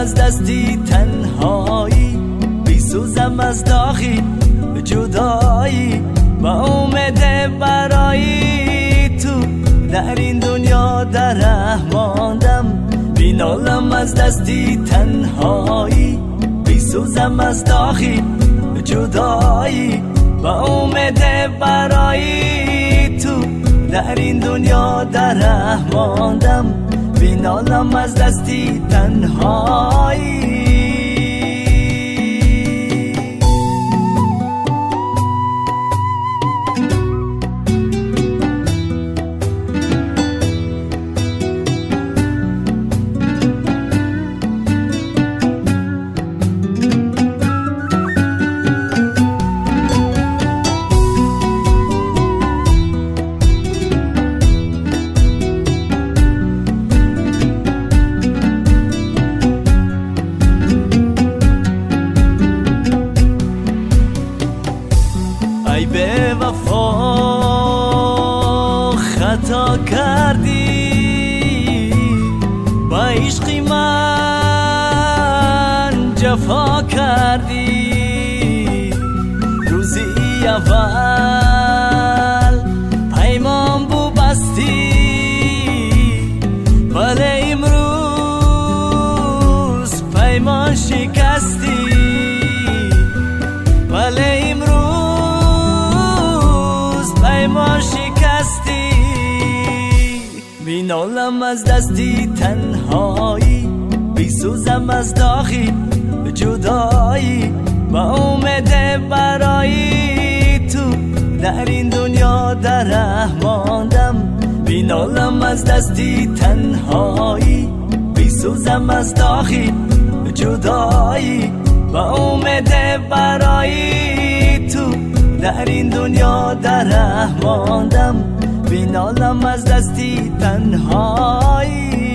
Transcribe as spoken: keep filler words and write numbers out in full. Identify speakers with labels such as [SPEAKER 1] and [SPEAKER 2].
[SPEAKER 1] از دستی تنهایی، بیسوزم از داخل جدایی، با اومده برای تو در این دنیا در ره ماندم. بینالم از دستی تنهایی، بیسوزم از داخل جدایی، با اومده برای تو در این دنیا در ره ماندم. بینالم از دستی تنهایی. ای به وفا خطا کردی، با عشقی من جفا کردی. روزی اول پیمان بو بستی، ولی امروز پیمان شکستی، ولی امروز پیمان شکستی. بینالم از دستی تنهایی، بیسوزم از داخل جدایی، با اومده برای تو در این دنیا در ره ماندم. بینالم از دستی تنهایی، بیسوزم از داخل جدایی، با اومده برای تو در این دنیا در ره ماندم. بینالم از دستی تنهایی.